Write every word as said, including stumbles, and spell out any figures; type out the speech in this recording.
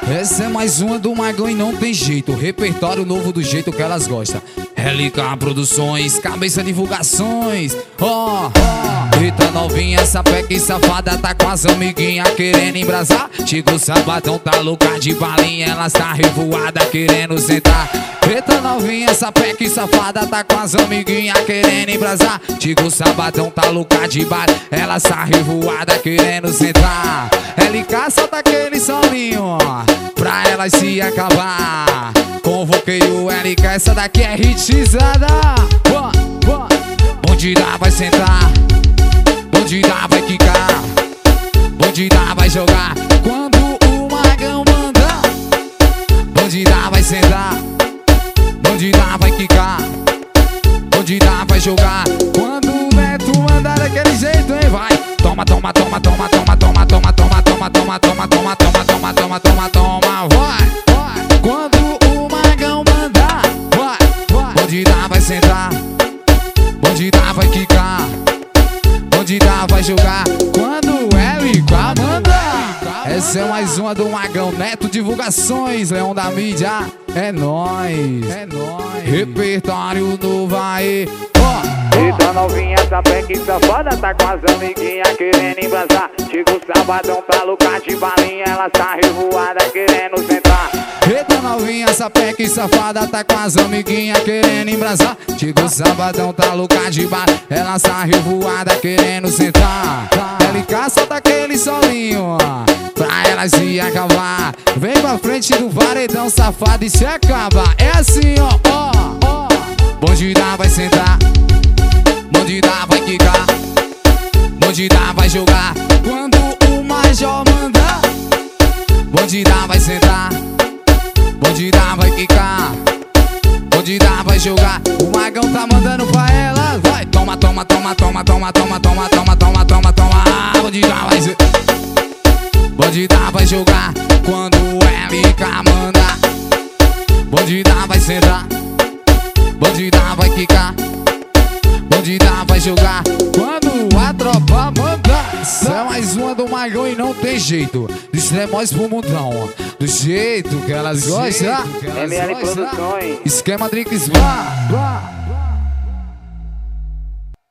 Essa é mais uma do Magão e não tem jeito. Repertório novo do jeito que elas gostam. L K Produções, cabeça divulgações. Ó, oh, oh. Eita novinha, essa peca safada tá com as amiguinhas querendo embrasar. Chegou o sabadão, tá louca de balinha, elas tá revoada querendo sentar. Eita novinha, essa peca safada tá com as amiguinhas querendo embrasar. Chegou o sabadão, tá louca de balinha, elas tá revoada querendo sentar. L K solta aquele solinho pra elas se acabar. Convoquei o L K, essa daqui é hitizada. Bandida vai sentar, bandida vai quicar, bandida vai jogar quando o Magão mandar. Bandida vai sentar, bandida vai quicar, bandida vai jogar quando o Neto mandar daquele jeito, hein? Vai, toma, toma, toma, toma, toma, toma, toma, toma, toma, toma, toma, toma, toma, toma, toma, toma, toma, vai, vai. Quando o Magão mandar, vai, vai. Bandida vai sentar, bandida vai quicar, bandida vai jogar quando o L K mandar. Essa é mais uma do Magão, Neto Divulgações, Leão da Mídia. É nóis, é nóis. Repertório novo aí. Eita novinha, essa peca safada tá com as amiguinhas querendo embrasar. Chega o sabadão, tá louca de balinha, ela tá revoada querendo sentar. Eita novinha, essa peca safada tá com as amiguinhas querendo embrasar. Chega o sabadão, tá louca de balinha, ela tá revoada querendo sentar. L K solta aquele solinho pra elas se acabar. Vem pra frente do varedão safado e se acaba. É assim, ó, ó, ó. Bandida vai sentar, bandida vai quicar, bandida vai jogar quando o Major mandar. Bandida vai sentar, bandida vai quicar, bandida vai jogar. O Magão tá mandando pra ela. Vai, toma, toma, toma, toma, toma, toma, toma, toma, toma, toma, toma. Bandida vai ser, bandida vai jogar quando o L K mandar. Bandida vai sentar, bandida vai quicar, bandida vai jogar quando a tropa mandar. Essa é mais uma do Magão e não tem jeito. Dos tremóis pro mundão, do jeito que elas gostam. M L Produções. Esquema Drinks, vá, vá.